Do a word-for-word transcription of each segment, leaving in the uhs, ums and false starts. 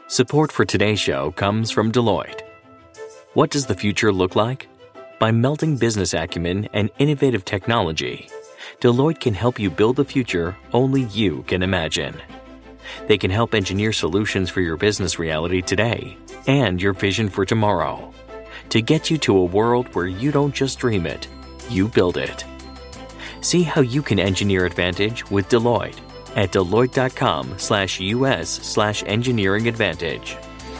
Support for today's show comes from Deloitte. What does the future look like? By melding business acumen and innovative technology, Deloitte can help you build the future only you can imagine. They can help engineer solutions for your business reality today and your vision for tomorrow to get you to a world where you don't just dream it, you build it. See how you can engineer advantage with Deloitte at Deloitte.com slash US slash engineering advantage.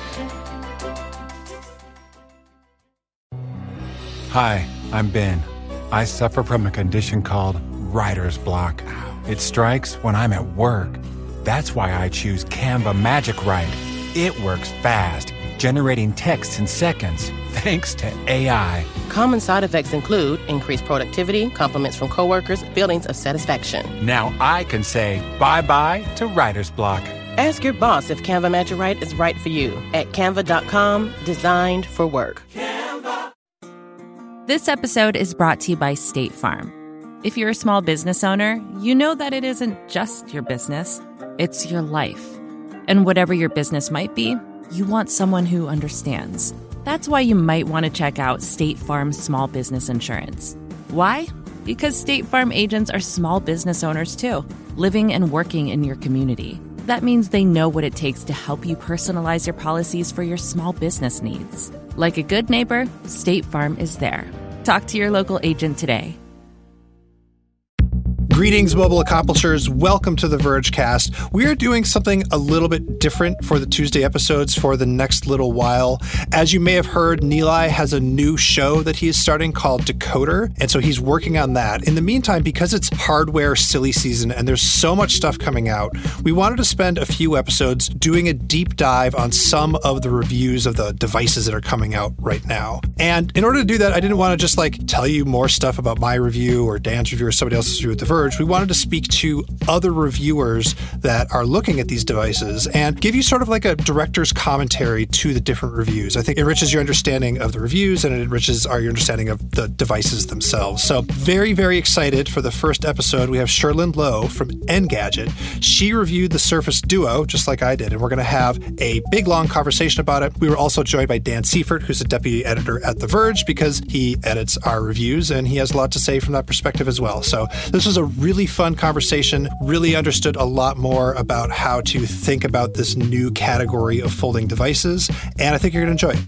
Hi, I'm Ben. I suffer from a condition called writer's block. It strikes when I'm at work. That's why I choose Canva Magic Write. It works fast, generating text in seconds, thanks to A I. Common side effects include increased productivity, compliments from coworkers, feelings of satisfaction. Now I can say bye-bye to writer's block. Ask your boss if Canva Magic Write is right for you at canva dot com, designed for work. Canva. This episode is brought to you by State Farm. If you're a small business owner, you know that it isn't just your business, it's your life. And whatever your business might be, you want someone who understands. That's why you might want to check out State Farm Small Business Insurance. Why? Because State Farm agents are small business owners too, living and working in your community. That means they know what it takes to help you personalize your policies for your small business needs. Like a good neighbor, State Farm is there. Talk to your local agent today. Greetings, mobile accomplishers. Welcome to the Vergecast. We are doing something a little bit different for the Tuesday episodes for the next little while. As you may have heard, Nilay has a new show that he is starting called Decoder, and so he's working on that. In the meantime, because it's hardware silly season and there's so much stuff coming out, we wanted to spend a few episodes doing a deep dive on some of the reviews of the devices that are coming out right now. And in order to do that, I didn't want to just like tell you more stuff about my review or Dan's review or somebody else's review with The Verge. We wanted to speak to other reviewers that are looking at these devices and give you sort of like a director's commentary to the different reviews. I think it enriches your understanding of the reviews and it enriches our your understanding of the devices themselves. So very, very excited for the first episode. We have Cherlynn Low from Engadget. She reviewed the Surface Duo, just like I did, and we're going to have a big, long conversation about it. We were also joined by Dan Seifert, who's a deputy editor at The Verge, because he edits our reviews and he has a lot to say from that perspective as well. So this was a really fun conversation, really understood a lot more about how to think about this new category of folding devices, and I think you're going to enjoy it.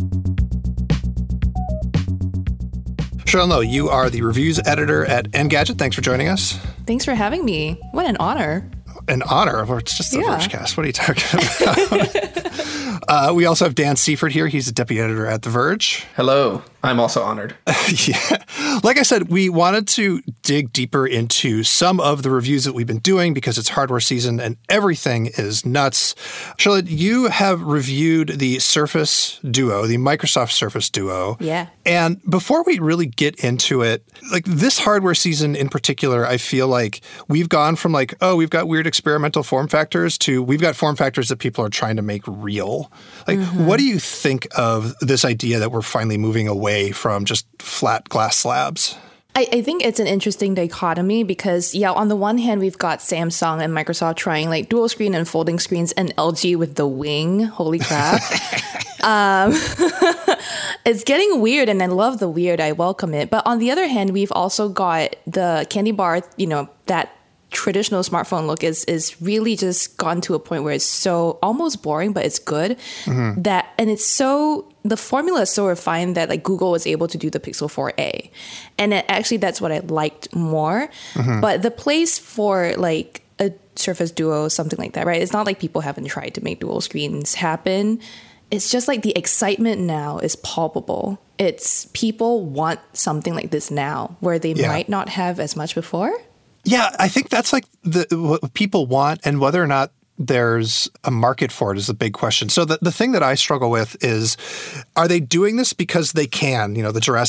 Cherlynn Low, you are the reviews editor at Engadget. Thanks for joining us. Thanks for having me. What an honor. An honor? Well, it's just the yeah. Vergecast. What are you talking about? uh, we also have Dan Seifert here. He's a deputy editor at The Verge. Hello. I'm also honored. Yeah. Like I said, we wanted to dig deeper into some of the reviews that we've been doing because it's hardware season and everything is nuts. Charlotte, you have reviewed the Surface Duo, the Microsoft Surface Duo. Yeah. And before we really get into it, like this hardware season in particular, I feel like we've gone from like, oh, we've got weird experimental form factors to we've got form factors that people are trying to make real. Like, mm-hmm. What do you think of this idea that we're finally moving away from just flat glass slabs? I, I think it's an interesting dichotomy because, yeah, on the one hand, we've got Samsung and Microsoft trying like dual screen and folding screens and L G with the Wing. Holy crap. um, it's getting weird and I love the weird. I welcome it. But on the other hand, we've also got the candy bar, you know, that traditional smartphone look is is really just gone to a point where it's so almost boring, but it's good. Mm-hmm. That and it's so the formula is so refined that like Google was able to do the Pixel four A, and it, actually that's what I liked more. Mm-hmm. But the place for like a Surface Duo, something like that, right? It's not like people haven't tried to make dual screens happen. It's just like the excitement now is palpable. It's people want something like this now, where they yeah. might not have as much before. Yeah, I think that's like the what people want, and whether or not there's a market for it is a big question. So the, the thing that I struggle with is, are they doing this because they can? You know, the Jurassic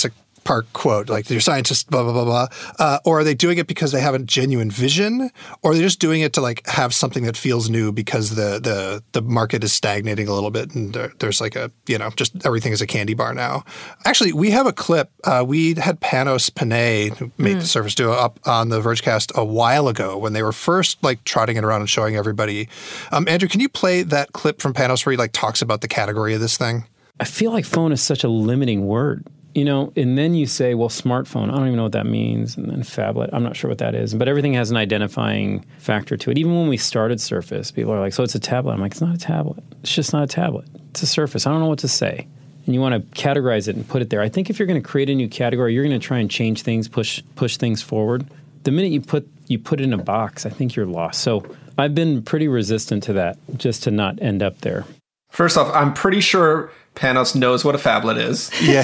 Park quote, like your scientists, blah, blah, blah, blah. Uh, or are they doing it because they have a genuine vision? Or are they just doing it to like have something that feels new because the the, the market is stagnating a little bit and there, there's like a, you know, just everything is a candy bar now. Actually, we have a clip. Uh, we had Panos Panay, who made mm. the Surface Duo, up on the Vergecast a while ago when they were first like trotting it around and showing everybody. Um, Andrew, can you play that clip from Panos where he like talks about the category of this thing? I feel like phone is such a limiting word, you know, and then you say, well, smartphone, I don't even know what that means. And then phablet, I'm not sure what that is. But everything has an identifying factor to it. Even when we started Surface, people are like, so it's a tablet. I'm like, it's not a tablet. It's just not a tablet. It's a Surface. I don't know what to say. And you want to categorize it and put it there. I think if you're going to create a new category, you're going to try and change things, push push things forward. The minute you put you put it in a box, I think you're lost. So I've been pretty resistant to that, just to not end up there. First off, I'm pretty sure Panos knows what a phablet is. Yeah.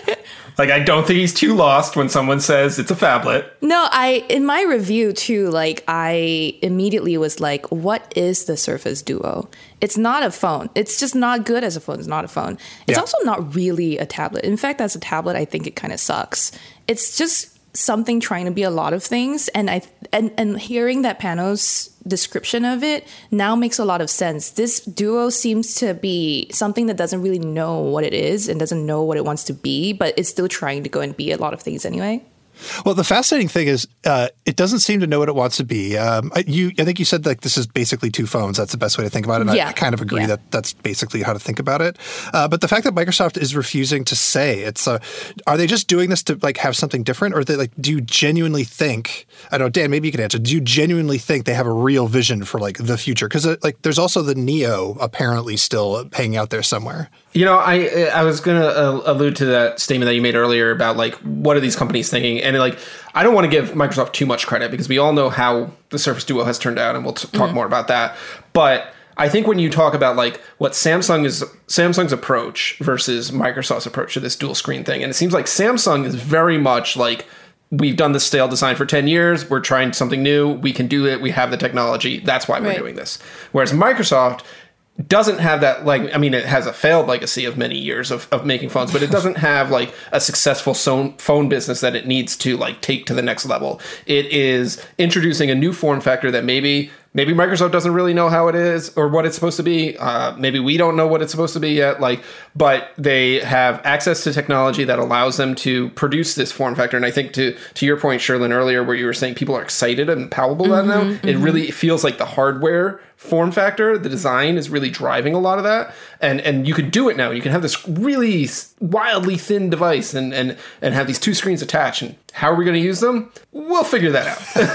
Like, I don't think he's too lost when someone says it's a phablet. No, I in my review, too, like, I immediately was like, what is the Surface Duo? It's not a phone. It's just not good as a phone. It's not a phone. It's yeah. also not really a tablet. In fact, as a tablet, I think it kind of sucks. It's just something trying to be a lot of things. And I and, and hearing that Panos description of it now makes a lot of sense. This Duo seems to be something that doesn't really know what it is and doesn't know what it wants to be, but it's still trying to go and be a lot of things anyway. Well, the fascinating thing is uh, it doesn't seem to know what it wants to be. Um, you, I think you said like this is basically two phones. That's the best way to think about it. And yeah. I, I kind of agree yeah. that that's basically how to think about it. Uh, but the fact that Microsoft is refusing to say it's, uh, are they just doing this to like have something different, or they like do you genuinely think? I don't know, Dan, maybe you can answer. Do you genuinely think they have a real vision for like the future? Because uh, like there's also the Neo apparently still hanging out there somewhere. You know, I I was going to uh, allude to that statement that you made earlier about like what are these companies thinking? And like I don't want to give Microsoft too much credit because we all know how the Surface Duo has turned out, and we'll t- talk mm-hmm. more about that. But I think when you talk about like what Samsung is Samsung's approach versus Microsoft's approach to this dual screen thing, and it seems like Samsung is very much like, we've done this stale design for ten years. We're trying something new. We can do it. We have the technology. That's why we're right. doing this. Whereas Microsoft doesn't have that, like, I mean, it has a failed legacy of many years of, of making phones, but it doesn't have like a successful so- phone business that it needs to like take to the next level. It is introducing a new form factor that maybe maybe Microsoft doesn't really know how it is or what it's supposed to be. Uh, maybe we don't know what it's supposed to be yet. Like, but they have access to technology that allows them to produce this form factor. And I think to to your point, Sherlyn, earlier, where you were saying people are excited and palpable mm-hmm, about it now, mm-hmm. it really feels like the hardware form factor, the design is really driving a lot of that. And and you can do it now. You can have this really wildly thin device and and and have these two screens attached. And how are we going to use them? We'll figure that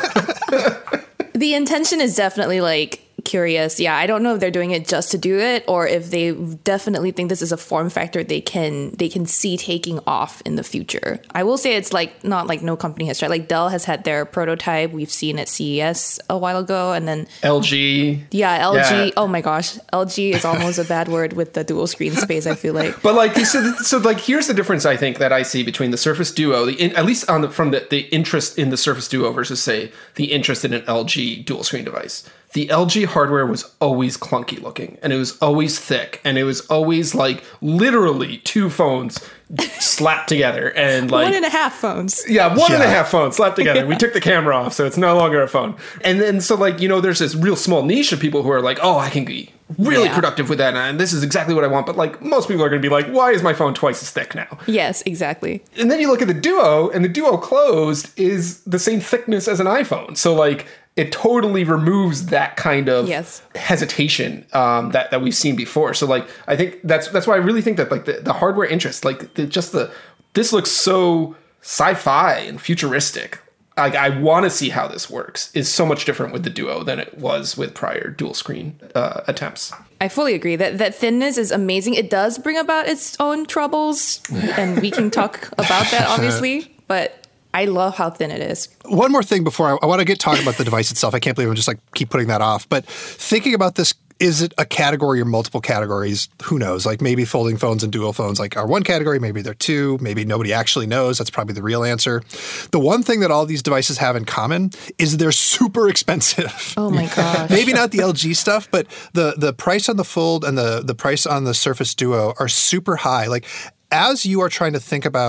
out. The intention is definitely like curious. Yeah, I don't know if they're doing it just to do it or if they definitely think this is a form factor they can they can see taking off in the future. I will say it's like not like no company has tried. Like Dell has had their prototype. We've seen at C E S a while ago, and then L G. Yeah, L G. Yeah. Oh my gosh, L G is almost a bad word with the dual screen space, I feel like. But like so, so like here's the difference I think that I see between the Surface Duo, the in, at least on the from the, the interest in the Surface Duo versus say the interest in an L G dual screen device. The L G hardware was always clunky looking, and it was always thick, and it was always like literally two phones slapped together, and like one and a half phones. Yeah, one yeah. and a half phones slapped together. Yeah. We took the camera off, so it's no longer a phone. And then so like you know, there's this real small niche of people who are like, oh, I can be really yeah. productive with that, and this is exactly what I want. But like most people are going to be like, why is my phone twice as thick now? Yes, exactly. And then you look at the Duo, and the Duo closed is the same thickness as an iPhone. So like. It totally removes that kind of yes. hesitation um, that, that we've seen before. So, like, I think that's that's why I really think that, like, the, the hardware interest, like, the, just the this looks so sci-fi and futuristic. Like, I want to see how this works. Is so much different with the Duo than it was with prior dual screen uh, attempts. I fully agree that that thinness is amazing. It does bring about its own troubles, and we can talk about that, obviously, but. I love how thin it is. One more thing before I, I want to get talking about the device itself. I can't believe I'm just like keep putting that off. But thinking about this, is it a category or multiple categories? Who knows? Like maybe folding phones and dual phones like are one category. Maybe they're two. Maybe nobody actually knows. That's probably the real answer. The one thing that all these devices have in common is they're super expensive. Oh my gosh. Maybe not the L G stuff, but the the price on the Fold and the the price on the Surface Duo are super high. Like as you are trying to think about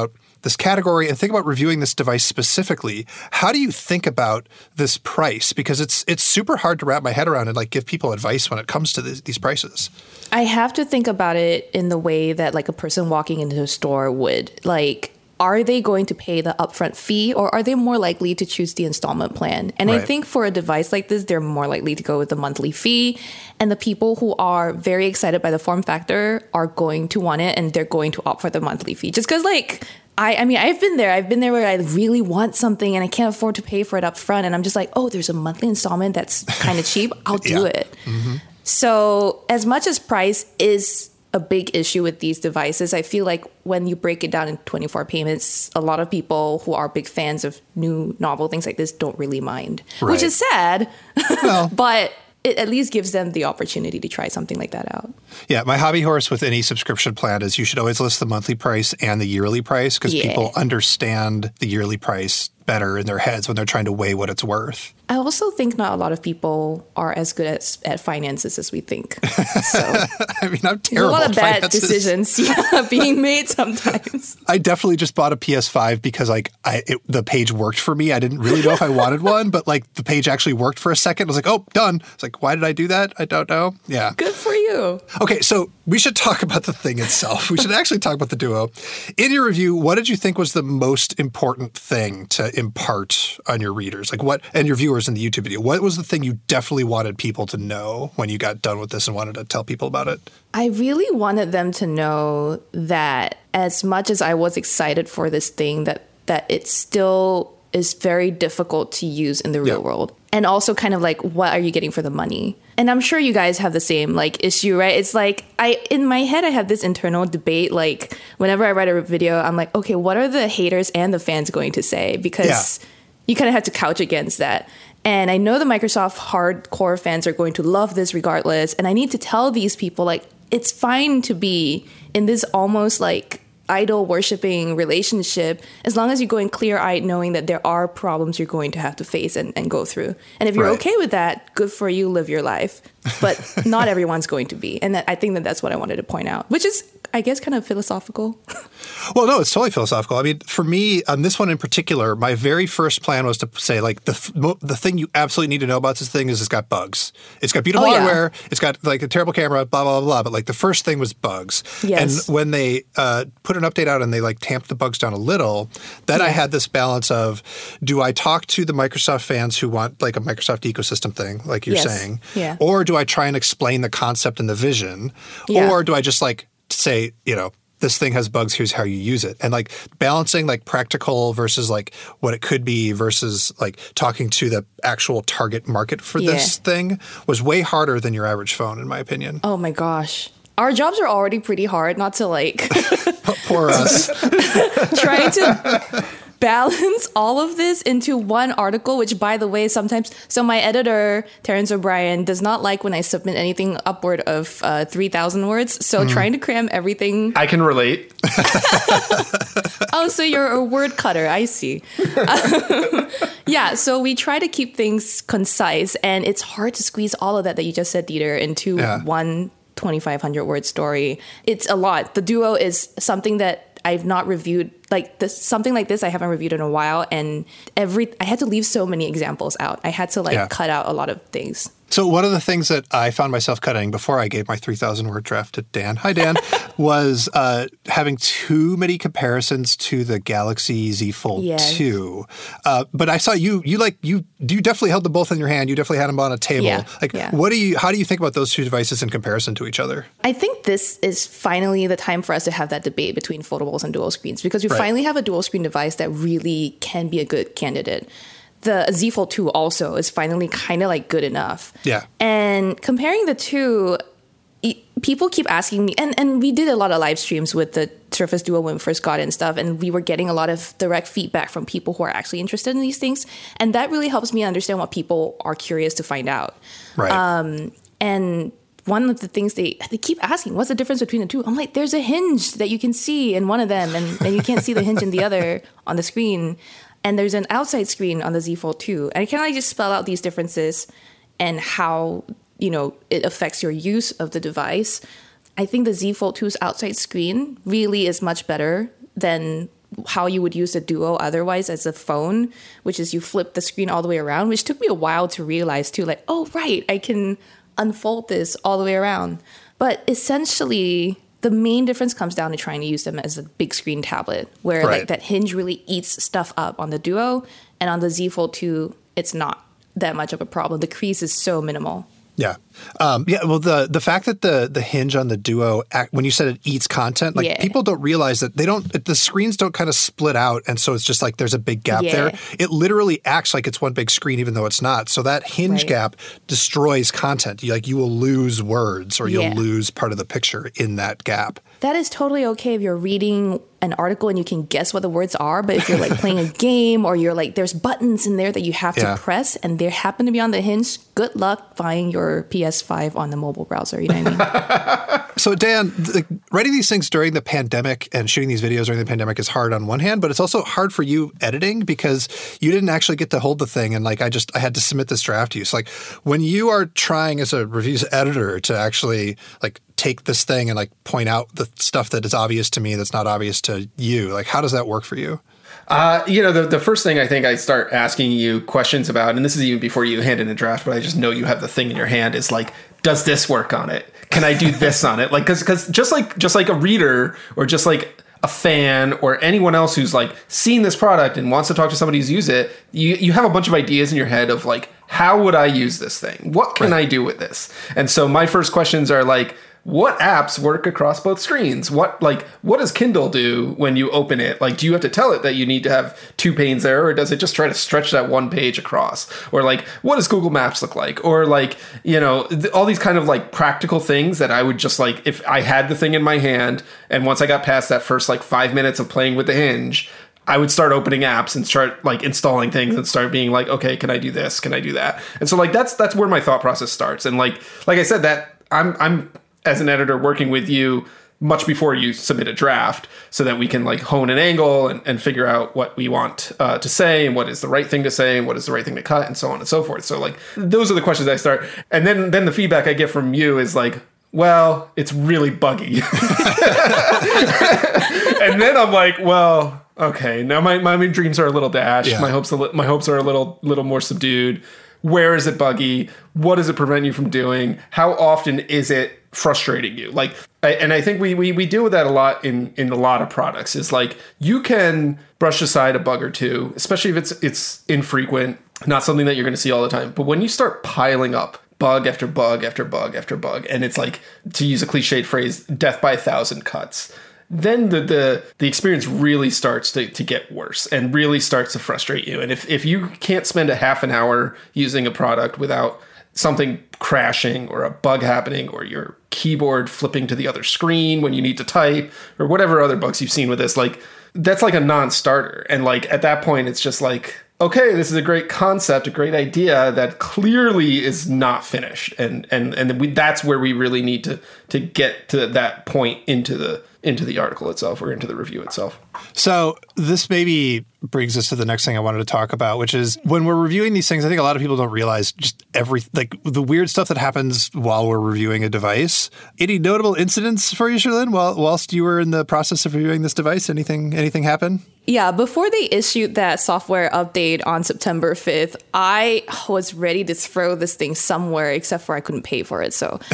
this category and think about reviewing this device specifically, how do you think about this price? Because it's it's super hard to wrap my head around and like give people advice when it comes to this, these prices. I have to think about it in the way that like a person walking into a store would. Like, are they going to pay the upfront fee, or are they more likely to choose the installment plan? And right. I think for a device like this, they're more likely to go with the monthly fee. And the people who are very excited by the form factor are going to want it, and they're going to opt for the monthly fee. Just because, like, I, I mean, I've been there. I've been there where I really want something and I can't afford to pay for it up front. And I'm just like, oh, there's a monthly installment that's kind of cheap. I'll do yeah. it. Mm-hmm. So as much as price is a big issue with these devices, I feel like when you break it down in twenty-four payments, a lot of people who are big fans of new novel things like this don't really mind, right. which is sad, well, but it at least gives them the opportunity to try something like that out. Yeah, my hobby horse with any subscription plan is you should always list the monthly price and the yearly price, because yeah. people understand the yearly price better in their heads when they're trying to weigh what it's worth. I also think not a lot of people are as good at, at finances as we think. So I mean, I'm terrible at finances. A lot of of bad finances. decisions yeah, being made sometimes. I definitely just bought a P S five because like I, it, the page worked for me. I didn't really know if I wanted one, but like the page actually worked for a second. I was like, oh, done. It's like, why did I do that? I don't know. Yeah. Good for you. Okay, so we should talk about the thing itself. We should actually talk about the Duo. In your review, what did you think was the most important thing to impart on your readers, like what, and your viewers in the YouTube video? What was the thing you definitely wanted people to know when you got done with this and wanted to tell people about it? I really wanted them to know that as much as I was excited for this thing, that that it still is very difficult to use in the real yeah. world. And also kind of like, what are you getting for the money? And I'm sure you guys have the same like issue, right? It's like, I in my head, I have this internal debate. Like whenever I write a video, I'm like, okay, what are the haters and the fans going to say? Because yeah. you kind of have to couch against that. And I know the Microsoft hardcore fans are going to love this regardless. And I need to tell these people, like, it's fine to be in this almost like idol worshipping relationship as long as you're going clear-eyed knowing that there are problems you're going to have to face and, and go through. And if you're right. okay with that, good for you, live your life. But not everyone's going to be. And that, I think that that's what I wanted to point out, which is, I guess, kind of philosophical. Well, no, it's totally philosophical. I mean, for me, on this one in particular, my very first plan was to say, like, the the thing you absolutely need to know about this thing is it's got bugs. It's got beautiful oh, yeah. hardware. It's got, like, a terrible camera, blah, blah, blah, blah. But, like, the first thing was bugs. Yes. And when they uh, put an update out and they, like, tamped the bugs down a little, then yeah. I had this balance of, do I talk to the Microsoft fans who want, like, a Microsoft ecosystem thing, like you're yes. saying? Yeah. Or do I try and explain the concept and the vision? Yeah. Or do I just, like, say, you know, this thing has bugs, here's how you use it. And like balancing like practical versus like what it could be versus like talking to the actual target market for yeah. this thing was way harder than your average phone, in my opinion. Oh my gosh. Our jobs are already pretty hard, not to like poor us. Trying to balance all of this into one article, which, by the way, sometimes, so my editor, Terrence O'Brien, does not like when I submit anything upward of uh, three thousand words. So mm. trying to cram everything. I can relate. Oh, so you're a word cutter. I see. Um, yeah, so we try to keep things concise, and it's hard to squeeze all of that that you just said, Dieter, into yeah. one twenty-five hundred word story. It's a lot. The Duo is something that I've not reviewed, like this, something like this I haven't reviewed in a while, and every I had to leave so many examples out. I had to like yeah. cut out a lot of things. So one of the things that I found myself cutting before I gave my three thousand word draft to Dan, hi Dan, was uh, having too many comparisons to the Galaxy Z Fold yes. two. Uh, but I saw you, you like, you you definitely held them both in your hand. You definitely had them on a table. Yeah. Like, yeah. what do you, how do you think about those two devices in comparison to each other? I think this is finally the time for us to have that debate between foldables and dual screens, because we right. finally have a dual screen device that really can be a good candidate. The Z Fold two also is finally kind of like good enough. Yeah. And comparing the two, people keep asking me, and, and we did a lot of live streams with the Surface Duo when we first got it and stuff, and we were getting a lot of direct feedback from people who are actually interested in these things. And that really helps me understand what people are curious to find out. Right. Um, and one of the things they they keep asking, what's the difference between the two? I'm like, there's a hinge that you can see in one of them, and, and you can't see the hinge in the other on the screen. And there's an outside screen on the Z Fold two. And I kind of like just spell out these differences and how, you know, it affects your use of the device. I think the Z Fold two's outside screen really is much better than how you would use a Duo otherwise as a phone, which is you flip the screen all the way around, which took me a while to realize too, like, oh, right, I can unfold this all the way around. But essentially, the main difference comes down to trying to use them as a big screen tablet, where Right. like that hinge really eats stuff up on the Duo, and on the Z Fold two, it's not that much of a problem. The crease is so minimal. Yeah. Um, yeah. Well, the the fact that the the hinge on the Duo, act, when you said it eats content, like Yeah. people don't realize that they don't, the screens don't kind of split out. And so it's just like there's a big gap Yeah. there. It literally acts like it's one big screen, even though it's not. So that hinge Right. gap destroys content. You, like you will lose words or you'll Yeah. lose part of the picture in that gap. That is totally okay if you're reading an article and you can guess what the words are. But if you're like playing a game or you're like, there's buttons in there that you have Yeah. to press and they happen to be on the hinge, good luck buying your P S five on the mobile browser. You know what I mean? So, Dan, the, writing these things during the pandemic and shooting these videos during the pandemic is hard on one hand, but it's also hard for you editing because you didn't actually get to hold the thing. And like, I just, I had to submit this draft to you. So like when you are trying as a reviews editor to actually like take this thing and like point out the stuff that is obvious to me that's not obvious to you, like how does that work for you? Uh, you know, the, the first thing I think I start asking you questions about, and this is even before you hand in a draft, but I just know you have the thing in your hand, is like, does this work on it? Can I do this on it? Like, cause, cause just like, just like a reader or just like a fan or anyone else who's like seen this product and wants to talk to somebody who's used it, you, you have a bunch of ideas in your head of like, how would I use this thing? What can I do with this? And so my first questions are like, what apps work across both screens? What like what does Kindle do when you open it? Like, do you have to tell it that you need to have two panes there, or does it just try to stretch that one page across? Or like, what does Google Maps look like? Or like, you know, th- all these kind of like practical things that I would just like, if I had the thing in my hand, and once I got past that first like five minutes of playing with the hinge, I would start opening apps and start like installing things and start being like, okay, can I do this? Can I do that? And so like that's that's where my thought process starts. And like like I said, that I'm I'm as an editor working with you much before you submit a draft so that we can like hone an angle and, and figure out what we want uh, to say and what is the right thing to say and what is the right thing to cut and so on and so forth. So like those are the questions I start. And then then the feedback I get from you is like, well, it's really buggy. And then I'm like, well, okay, now my, my dreams are a little dashed. Yeah. My hopes a li- my hopes are a little little more subdued. Where is it buggy? What does it prevent you from doing? How often is it frustrating you? Like, I, and I think we, we we deal with that a lot in in a lot of products. Is like you can brush aside a bug or two, especially if it's it's infrequent, not something that you're going to see all the time. But when you start piling up bug after bug after bug after bug, and it's like, to use a cliched phrase, death by a thousand cuts, then the, the the experience really starts to, to get worse and really starts to frustrate you. And if, if you can't spend a half an hour using a product without something crashing or a bug happening or your keyboard flipping to the other screen when you need to type or whatever other bugs you've seen with this, like that's like a non-starter. And like at that point, it's just like, okay, this is a great concept, a great idea that clearly is not finished. And and and we, that's where we really need to to get to that point into the into the article itself or into the review itself. So this maybe brings us to the next thing I wanted to talk about, which is when we're reviewing these things, I think a lot of people don't realize just every, like the weird stuff that happens while we're reviewing a device. Any notable incidents for you, Cherlynn, while, whilst you were in the process of reviewing this device? Anything, anything happen? Yeah, before they issued that software update on September fifth, I was ready to throw this thing somewhere, except for I couldn't pay for it. So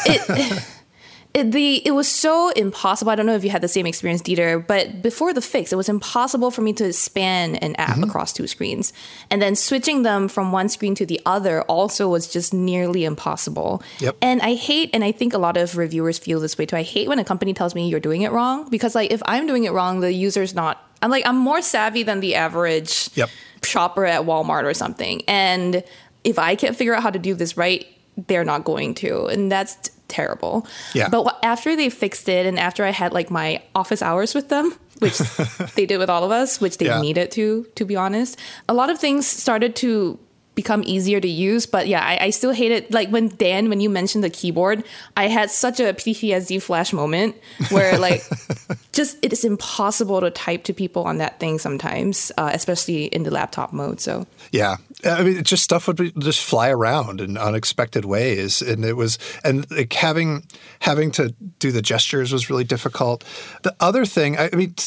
it, it the it was so impossible. I don't know if you had the same experience, Dieter, but before the fix, it was impossible for me to span an app mm-hmm. across two screens. And then switching them from one screen to the other also was just nearly impossible. Yep. And I hate, and I think a lot of reviewers feel this way too, I hate when a company tells me you're doing it wrong, because like if I'm doing it wrong, the user's not. I'm like, I'm more savvy than the average yep. shopper at Walmart or something. And if I can't figure out how to do this right, they're not going to. And that's t- terrible. Yeah. But after they fixed it and after I had like my office hours with them, which they did with all of us, which they yeah. needed to, to be honest, a lot of things started to become easier to use. But yeah, I, I still hate it. Like when Dan, when you mentioned the keyboard, I had such a P T S D flash moment where like just it is impossible to type to people on that thing sometimes, uh, especially in the laptop mode. So yeah, I mean, just stuff would be, just fly around in unexpected ways, and it was and like having having to do the gestures was really difficult. The other thing, I mean, just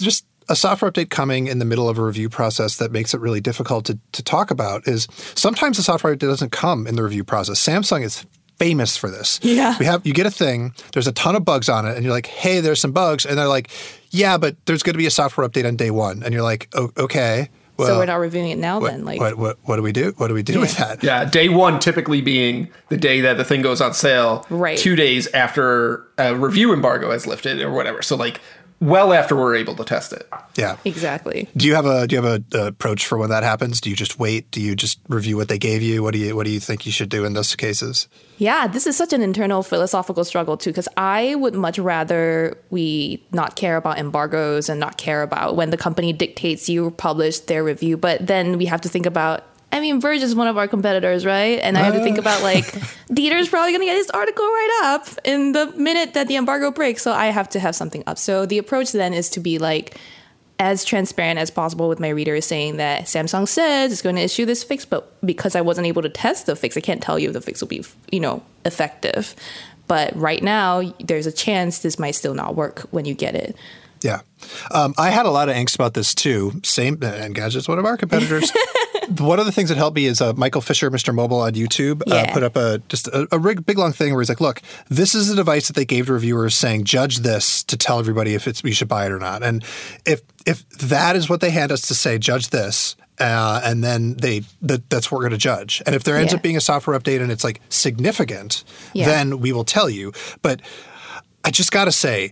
a software update coming in the middle of a review process that makes it really difficult to, to talk about is sometimes the software update doesn't come in the review process. Samsung is famous for this. Yeah. We have you get a thing, there's a ton of bugs on it, and you're like, hey, there's some bugs. And they're like, yeah, but there's going to be a software update on day one. And you're like, oh, okay. Well, so we're not reviewing it now what, then? Like, what, what, what do we do? What do we do yeah. with that? Yeah, day one typically being the day that the thing goes on sale. Right. Two days after a review embargo has lifted or whatever. So like well after we're able to test it. Yeah. Exactly. Do you have a do you have a, a approach for when that happens? Do you just wait? Do you just review what they gave you? What do you what do you think you should do in those cases? Yeah, this is such an internal philosophical struggle too, because I would much rather we not care about embargoes and not care about when the company dictates you publish their review. But then we have to think about, I mean, Verge is one of our competitors, right? And I have to think about like, Dieter's probably going to get his article right up in the minute that the embargo breaks. So I have to have something up. So the approach then is to be like, as transparent as possible with my readers, saying that Samsung says it's going to issue this fix, but because I wasn't able to test the fix, I can't tell you if the fix will be, you know, effective. But right now, there's a chance this might still not work when you get it. Yeah. Um, I had a lot of angst about this too. Same, and Engadget's one of our competitors. One of the things that helped me is uh, Michael Fisher, Mister Mobile on YouTube, Yeah. uh, put up a just a, a big, big long thing where he's like, look, this is a device that they gave to reviewers saying, judge this to tell everybody if it's we should buy it or not. And if if that is what they hand us to say, judge this, uh, and then they that, that's what we're going to judge. And if there ends Yeah. up being a software update and it's like significant, Yeah. then we will tell you. But I just got to say,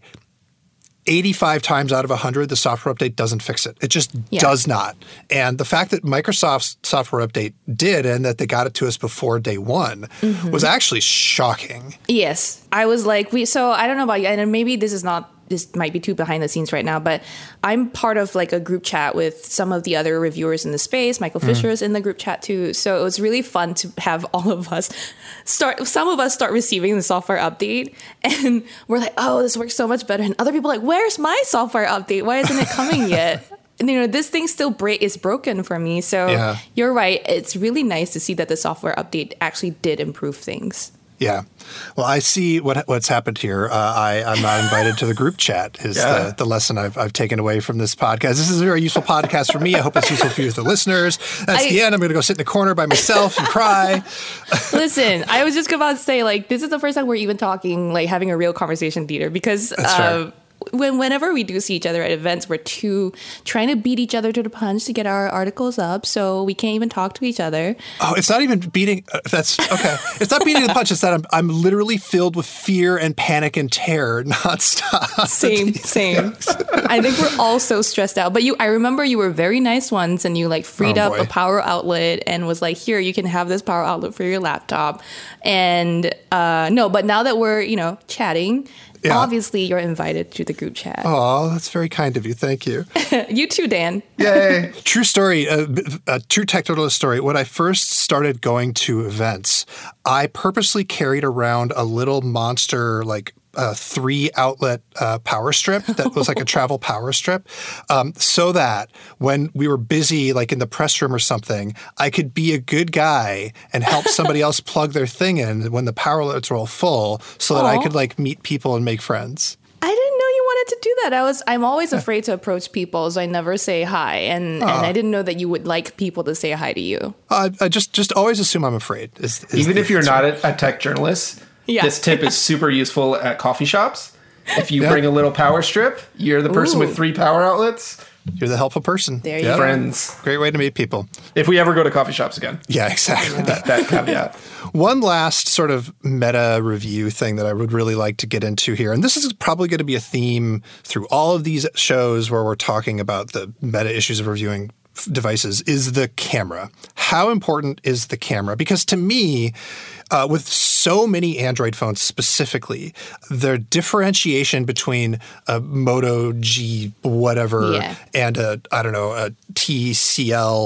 eighty-five times out of one hundred, the software update doesn't fix it. It just Yeah. does not. And the fact that Microsoft's software update did and that they got it to us before day one Mm-hmm. was actually shocking. Yes. I was like, we, so I don't know about you, and maybe this is not, this might be too behind the scenes right now, but I'm part of like a group chat with some of the other reviewers in the space. Michael Fisher is in the group chat too. So it was really fun to have all of us start, some of us start receiving the software update and we're like, oh, this works so much better. And other people are like, where's my software update? Why isn't it coming yet? And, you know, this thing still break is broken for me. So Yeah. you're right. It's really nice to see that the software update actually did improve things. Yeah. Well, I see what what's happened here. Uh, I, I'm not invited to the group chat is Yeah. the, the lesson I've, I've taken away from this podcast. This is a very useful podcast for me. I hope it's useful for you as the listeners. That's I- the end. I'm going to go sit in the corner by myself and cry. Listen, I was just about to say, like, this is the first time we're even talking, like, having a real conversation, Dieter, because That's fair. uh, when whenever we do see each other at events, we're too trying to beat each other to the punch to get our articles up, so we can't even talk to each other. Oh, it's not even beating. Uh, that's okay. It's not beating the punch. It's that I'm, I'm literally filled with fear and panic and terror nonstop. Same, same. I think we're all so stressed out. But you, I remember you were very nice once, and you like freed Oh, up boy. a power outlet and was like, "Here, you can have this power outlet for your laptop." And uh, no, but now that we're you know chatting. Yeah. Obviously, you're invited to the group chat. Oh, that's very kind of you. Thank you. You too, Dan. Yay. True story, a, a true technical story. When I first started going to events, I purposely carried around a little monster, like a three outlet uh, power strip that was like a travel power strip, um, so that when we were busy, like in the press room or something, I could be a good guy and help somebody else plug their thing in when the power outlets were all full, so that I Aw. could like meet people and make friends. I didn't know you wanted to do that. I was I'm always afraid to approach people, so I never say hi. And and I didn't know that you would like people to say hi to you. Uh, I just just always assume I'm afraid. Is, is Even the- if you're not a, a tech journalist, Yeah. this tip is super useful at coffee shops. If you Yeah. bring a little power strip, you're the person Ooh. with three power outlets. You're the helpful person. There you Yep. go. Friends. Great way to meet people. If we ever go to coffee shops again, Yeah, exactly. that, that caveat. One last sort of meta review thing that I would really like to get into here, and this is probably going to be a theme through all of these shows where we're talking about the meta issues of reviewing f- devices, is the camera. How important is the camera? Because to me, uh, with so many Android phones specifically, the differentiation between a Moto G whatever Yeah. and a, I don't know, a T C L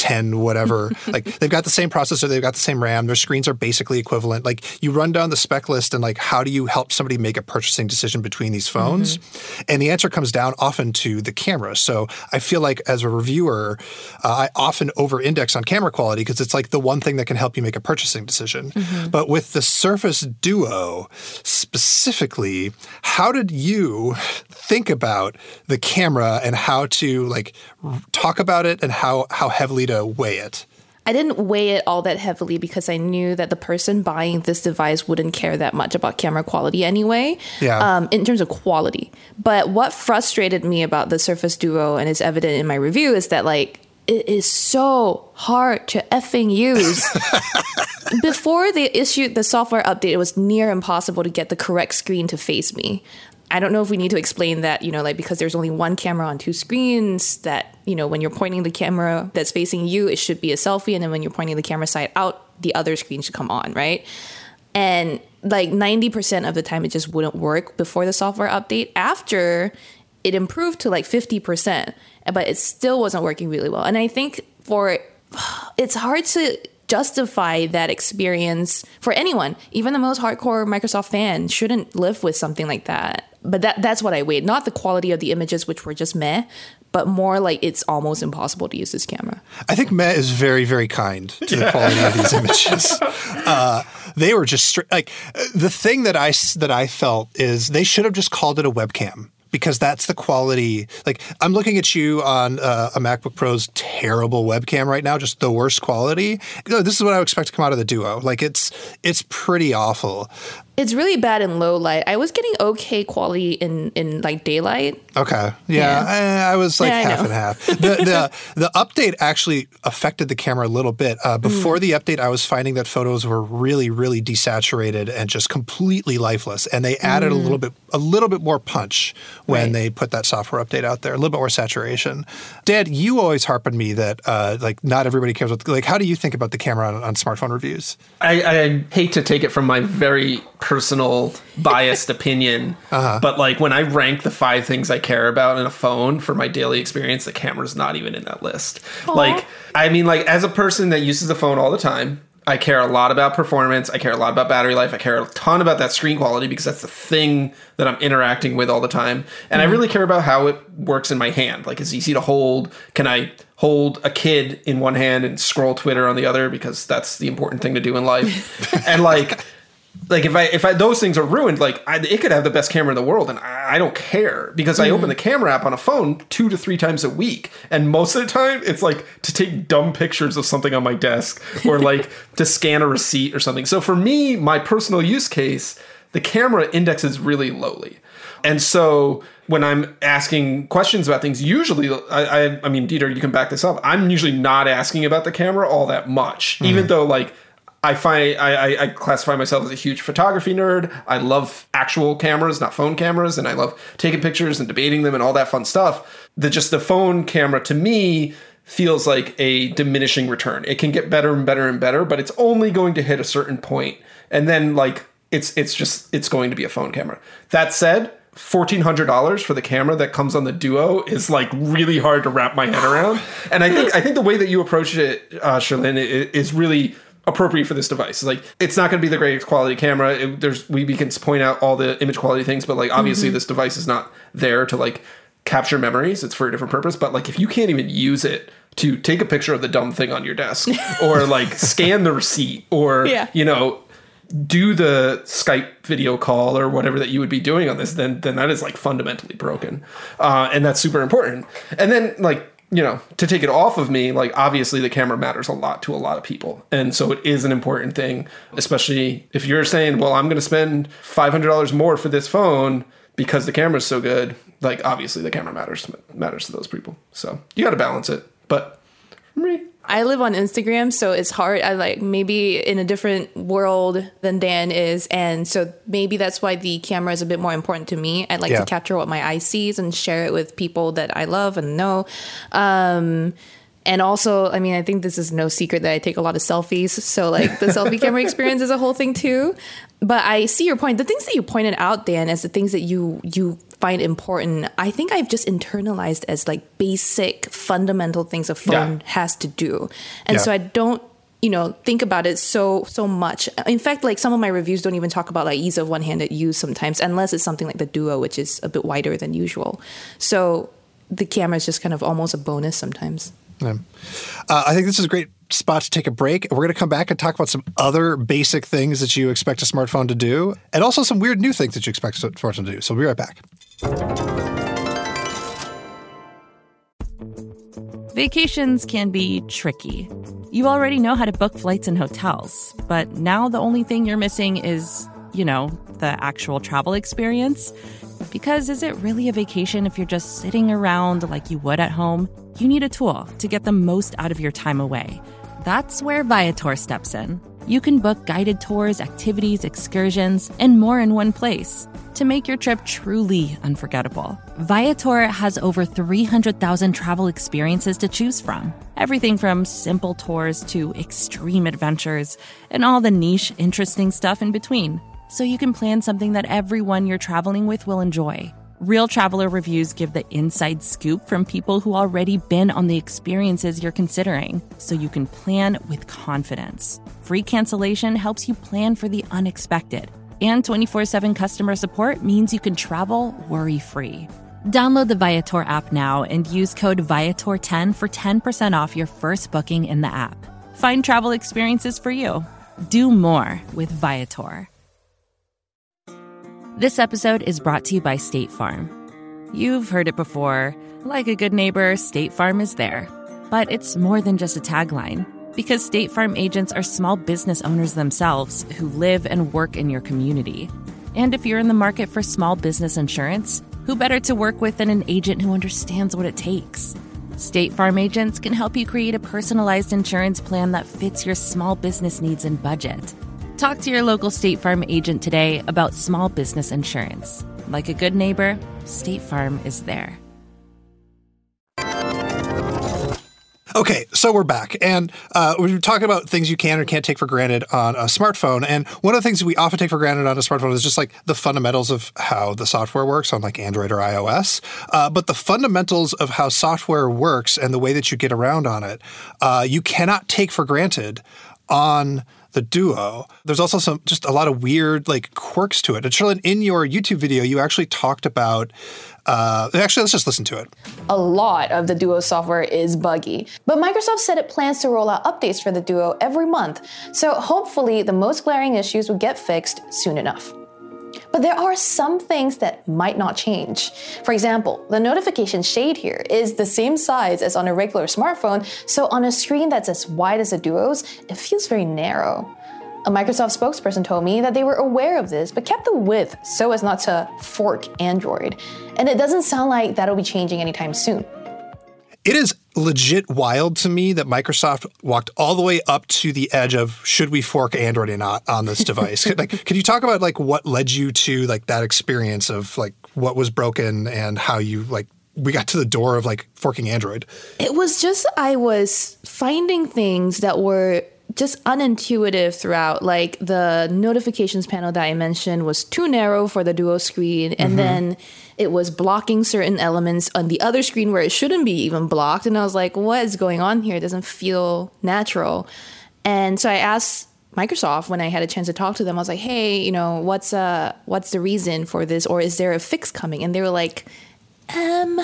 ten, whatever. Like they've got the same processor, they've got the same RAM, their screens are basically equivalent. Like you run down the spec list and like, how do you help somebody make a purchasing decision between these phones? Mm-hmm. And the answer comes down often to the camera. So I feel like as a reviewer, uh, I often over-index on camera quality because it's like the one thing that can help you make a purchasing decision. Mm-hmm. But with the Surface Duo specifically, how did you think about the camera and how to like talk about it and how, how heavily to weigh it? I didn't weigh it all that heavily because I knew that the person buying this device wouldn't care that much about camera quality anyway, yeah. um, in terms of quality. But what frustrated me about the Surface Duo, and is evident in my review, is that like it is so hard to effing use. Before they issued the software update, it was near impossible to get the correct screen to face me. I don't know if we need to explain that, you know, like because there's only one camera on two screens, that, you know, when you're pointing the camera that's facing you, it should be a selfie. And then when you're pointing the camera side out, the other screen should come on, right? And like ninety percent of the time, it just wouldn't work before the software update. After, it improved to like fifty percent, but it still wasn't working really well. And I think for, it's hard to justify that experience for anyone. Even the most hardcore Microsoft fan shouldn't live with something like that. But that that's what I weighed. Not the quality of the images, which were just meh, but more like it's almost impossible to use this camera. I think meh is very, very kind to the quality of these images. Uh, they were just stri- like the thing that I that I felt is they should have just called it a webcam. Because that's the quality. Like I'm looking at you on uh, a MacBook Pro's terrible webcam right now, just the worst quality. This is what I would expect to come out of the Duo. Like it's it's pretty awful. It's really bad in low light. I was getting okay quality in, in like daylight. Okay. Yeah. Yeah. I, I was like Yeah, I half know. and half. The, the the update actually affected the camera a little bit. Uh, before mm. the update, I was finding that photos were really, really desaturated and just completely lifeless. And they added mm. a little bit a little bit more punch when right. they put that software update out there, a little bit more saturation. Dad, you always harp on me that uh, like not everybody cares about, like how do you think about the camera on, on smartphone reviews? I, I hate to take it from my very personal biased opinion, uh-huh. but like when I rank the five things I care about in a phone for my daily experience, the camera's not even in that list. Aww. Like, I mean, like as a person that uses the phone all the time, I care a lot about performance. I care a lot about battery life. I care a ton about that screen quality because that's the thing that I'm interacting with all the time. And mm-hmm. I really care about how it works in my hand. Like, it's easy to hold. Can I hold a kid in one hand and scroll Twitter on the other? Because that's the important thing to do in life. And like, like if I if I those things are ruined, like I, it could have the best camera in the world, and I, I don't care because mm. I open the camera app on a phone two to three times a week, and most of the time it's like to take dumb pictures of something on my desk or like to scan a receipt or something. So for me, my personal use case, the camera indexes really lowly, and so when I'm asking questions about things, usually, I, I, I mean, Dieter, you can back this up. I'm usually not asking about the camera all that much, mm. even though like. I find I, I classify myself as a huge photography nerd. I love actual cameras, not phone cameras, and I love taking pictures and debating them and all that fun stuff. The just the phone camera to me feels like a diminishing return. It can get better and better and better, but it's only going to hit a certain point, and then like it's it's just it's going to be a phone camera. That said, fourteen hundred dollars for the camera that comes on the Duo is like really hard to wrap my head around. And I think I think the way that you approach it, uh, Cherlynn, is really appropriate for this device. Like, it's not going to be the greatest quality camera. It, there's we, we can point out all the image quality things, but like obviously mm-hmm. this device is not there to like capture memories. It's for a different purpose. But like if you can't even use it to take a picture of the dumb thing on your desk or like scan the receipt or yeah. you know do the Skype video call or whatever that you would be doing on this, then then that is like fundamentally broken, uh, and that's super important. And then like. You know, to take it off of me, like obviously the camera matters a lot to a lot of people. And so it is an important thing, especially if you're saying, well, I'm going to spend five hundred dollars more for this phone because the camera's so good. Like obviously the camera matters, matters to those people. So you got to balance it. But for me, I live on Instagram, so it's hard. I like maybe in a different world than Dan is. And so maybe that's why the camera is a bit more important to me. I'd like yeah. to capture what my eye sees and share it with people that I love and know. Um, And also, I mean, I think this is no secret that I take a lot of selfies. So like the selfie camera experience is a whole thing too. But I see your point. The things that you pointed out, Dan, as the things that you you find important, I think I've just internalized as like basic, fundamental things a phone yeah. has to do. And yeah. so I don't, you know, think about it so so much. In fact, like some of my reviews don't even talk about like ease of one-handed use sometimes, unless it's something like the Duo, which is a bit wider than usual. So the camera is just kind of almost a bonus sometimes. Yeah. Uh, I think this is a great spot to take a break. We're going to come back and talk about some other basic things that you expect a smartphone to do, and also some weird new things that you expect a smartphone to do. So we'll be right back. Vacations can be tricky. You already know how to book flights and hotels, but now the only thing you're missing is, you know, the actual travel experience. Because is it really a vacation if you're just sitting around like you would at home? You need a tool to get the most out of your time away. That's where Viator steps in. You can book guided tours, activities, excursions, and more in one place to make your trip truly unforgettable. Viator has over three hundred thousand travel experiences to choose from. Everything from simple tours to extreme adventures and all the niche, interesting stuff in between. So you can plan something that everyone you're traveling with will enjoy. Real traveler reviews give the inside scoop from people who already been on the experiences you're considering, so you can plan with confidence. Free cancellation helps you plan for the unexpected. And twenty-four seven customer support means you can travel worry-free. Download the Viator app now and use code Viator ten for ten percent off your first booking in the app. Find travel experiences for you. Do more with Viator. This episode is brought to you by State Farm. You've heard it before. Like a good neighbor, State Farm is there. But it's more than just a tagline. Because State Farm agents are small business owners themselves who live and work in your community. And if you're in the market for small business insurance, who better to work with than an agent who understands what it takes? State Farm agents can help you create a personalized insurance plan that fits your small business needs and budget. Talk to your local State Farm agent today about small business insurance. Like a good neighbor, State Farm is there. Okay, so we're back, and uh, we're talking about things you can or can't take for granted on a smartphone. And one of the things that we often take for granted on a smartphone is just like the fundamentals of how the software works on like Android or iOS. Uh, but the fundamentals of how software works and the way that you get around on it, uh, you cannot take for granted on the Duo. There's also some just a lot of weird like quirks to it. And Cherlynn, in your YouTube video, you actually talked about Uh, actually, let's just listen to it. A lot of the Duo software is buggy, but Microsoft said it plans to roll out updates for the Duo every month, so hopefully the most glaring issues will get fixed soon enough. But there are some things that might not change. For example, the notification shade here is the same size as on a regular smartphone, so on a screen that's as wide as the Duo's, it feels very narrow. A Microsoft spokesperson told me that they were aware of this, but kept the width so as not to fork Android. And it doesn't sound like that'll be changing anytime soon. It is legit wild to me that Microsoft walked all the way up to the edge of should we fork Android or not on this device. Like, can you talk about like what led you to like that experience of like what was broken and how you like we got to the door of like forking Android? It was just I was finding things that were just unintuitive throughout. Like the notifications panel that I mentioned was too narrow for the Duo screen, and mm-hmm. then it was blocking certain elements on the other screen where it shouldn't be even blocked. And I was like, what is going on here? It doesn't feel natural. And so I asked Microsoft when I had a chance to talk to them, I was like, hey, you know, what's uh what's the reason for this? Or is there a fix coming? And they were like, Um,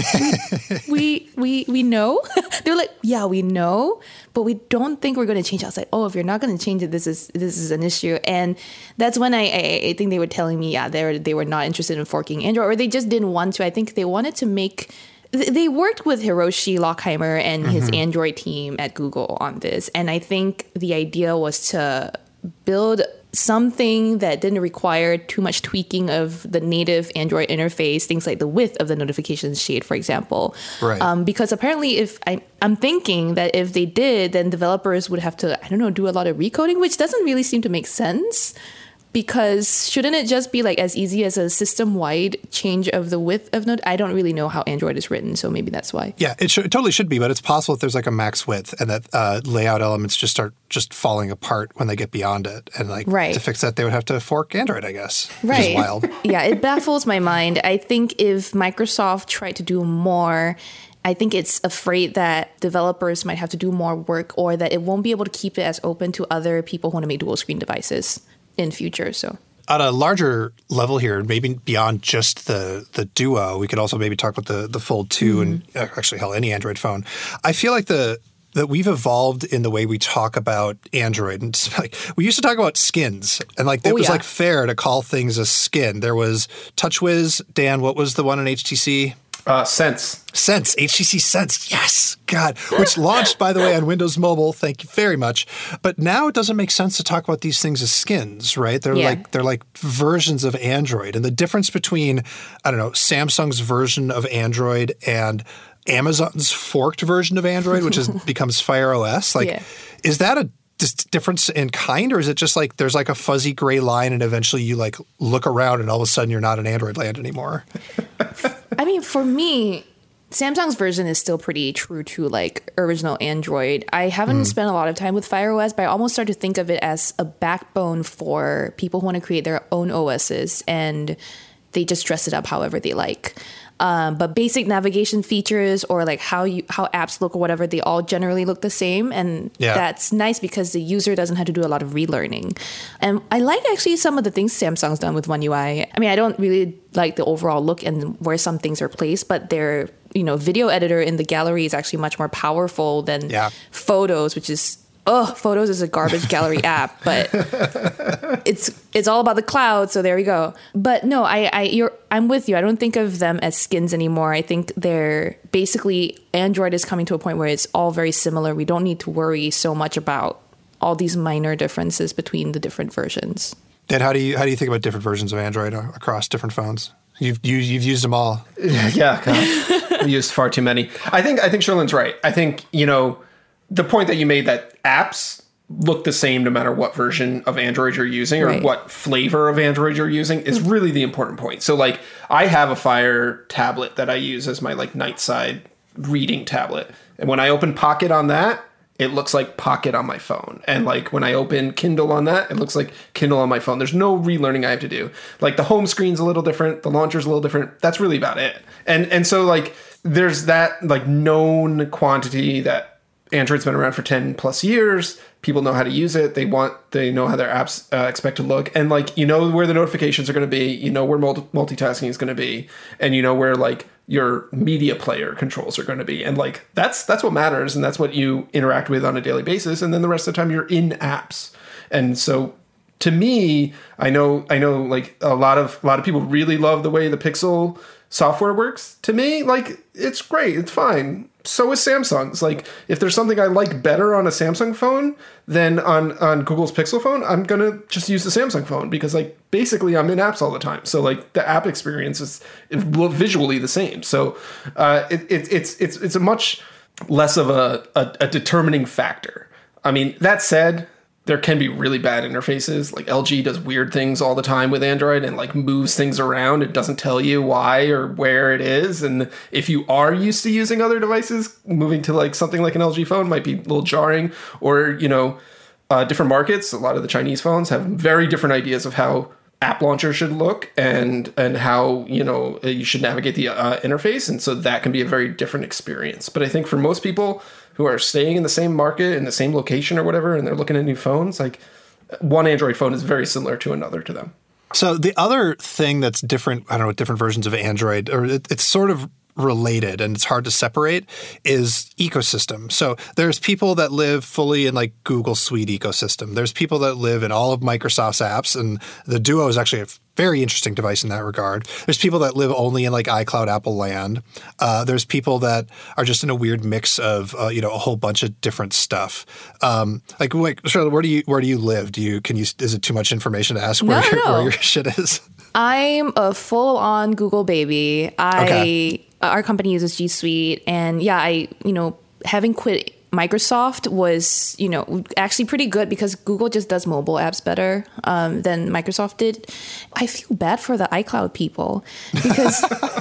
we, we, we know. They're like, yeah, we know, but we don't think we're going to change it. I was like, oh, if you're not going to change it, this is, this is an issue. And that's when I, I, I think they were telling me, yeah, they were, they were not interested in forking Android, or they just didn't want to. I think they wanted to make, they worked with Hiroshi Lockheimer and mm-hmm. his Android team at Google on this. And I think the idea was to build something that didn't require too much tweaking of the native Android interface, things like the width of the notifications shade, for example. Right. Um, because apparently if I, I'm thinking that if they did, then developers would have to, I don't know, do a lot of recoding, which doesn't really seem to make sense because shouldn't it just be like as easy as a system-wide change of the width of Node? I don't really know how Android is written, so maybe that's why. Yeah, it, should, it totally should be, but it's possible if there's like a max width and that uh, layout elements just start just falling apart when they get beyond it. And like right. to fix that, they would have to fork Android, I guess. Right. Which is wild. Yeah, it baffles my mind. I think if Microsoft tried to do more, I think it's afraid that developers might have to do more work or that it won't be able to keep it as open to other people who want to make dual screen devices in future. So at a larger level here, maybe beyond just the the Duo, we could also maybe talk about the, the Fold two mm-hmm. and actually, hell, any Android phone. I feel like the that we've evolved in the way we talk about Android. And it's like we used to talk about skins, and like it oh, was yeah. like fair to call things a skin. There was TouchWiz. Dan, what was the one in H T C? Uh, Sense. Sense. H T C Sense. Yes. God. Which launched, by the way, on Windows Mobile. Thank you very much. But now it doesn't make sense to talk about these things as skins, right? They're yeah. like they're like versions of Android. And the difference between, I don't know, Samsung's version of Android and Amazon's forked version of Android, which is becomes Fire O S, like, yeah. is that a just difference in kind, or is it just like there's like a fuzzy gray line and eventually you like look around and all of a sudden you're not in Android land anymore? I mean, for me, Samsung's version is still pretty true to like original Android. I haven't mm. spent a lot of time with Fire O S, but I almost start to think of it as a backbone for people who want to create their own O Ss and they just dress it up however they like. Um, but basic navigation features or like how you how apps look or whatever, they all generally look the same. And yeah. that's nice because the user doesn't have to do a lot of relearning. And I like actually some of the things Samsung's done with One U I. I mean, I don't really like the overall look and where some things are placed, but their, you know, video editor in the gallery is actually much more powerful than yeah. Photos, which is Oh, Photos is a garbage gallery app, but it's it's all about the cloud. So there we go. But no, I, I you're I'm with you. I don't think of them as skins anymore. I think they're basically Android is coming to a point where it's all very similar. We don't need to worry so much about all these minor differences between the different versions. Dan, how do you how do you think about different versions of Android across different phones? You've you, you've used them all. Yeah, God. I've used far too many. I think I think Sherlin's right. I think you know. The point that you made that apps look the same no matter what version of Android you're using or right. what flavor of Android you're using is really the important point. So like I have a Fire tablet that I use as my like nightside reading tablet. And when I open Pocket on that, it looks like Pocket on my phone. And like when I open Kindle on that, it looks like Kindle on my phone. There's no relearning I have to do. Like the home screen's a little different. The launcher's a little different. That's really about it. And and so like there's that like known quantity that Android's been around for ten plus years. People know how to use it. They want, they know how their apps uh, expect to look. And like, you know where the notifications are going to be, you know where multi- multitasking is going to be, and you know where like your media player controls are going to be. And like, that's, that's what matters. And that's what you interact with on a daily basis. And then the rest of the time you're in apps. And so to me, I know, I know like a lot of, a lot of people really love the way the Pixel software works. To me, like, it's great. It's fine. So is Samsung's. Like, if there's something I like better on a Samsung phone than on, on Google's Pixel phone, I'm going to just use the Samsung phone because, like, basically I'm in apps all the time. So, like, the app experience is visually the same. So, uh, it, it, it's it's it's a much less of a, a, a determining factor. I mean, that said, there can be really bad interfaces. Like L G does weird things all the time with Android and like moves things around. It doesn't tell you why or where it is. And if you are used to using other devices, moving to like something like an L G phone might be a little jarring. Or, you know, uh, different markets. A lot of the Chinese phones have very different ideas of how app launcher should look and and how, you know, you should navigate the uh, interface. And so that can be a very different experience. But I think for most people who are staying in the same market, in the same location or whatever, and they're looking at new phones, like one Android phone is very similar to another to them. So the other thing that's different, I don't know, different versions of Android, or it, it's sort of related and it's hard to separate, is ecosystem. So there's people that live fully in like Google Suite ecosystem. There's people that live in all of Microsoft's apps, and the Duo is actually a very interesting device in that regard. There's people that live only in like iCloud, Apple land. Uh, there's people that are just in a weird mix of uh, you know a whole bunch of different stuff. Um, like, like Charlotte, where do you where do you live? Do you can you is it too much information to ask where, no, your, no. where your shit is? I'm a full-on Google baby. I okay. Our company uses G Suite, and yeah, I you know having quit Microsoft was, you know, actually pretty good because Google just does mobile apps better um, than Microsoft did. I feel bad for the iCloud people because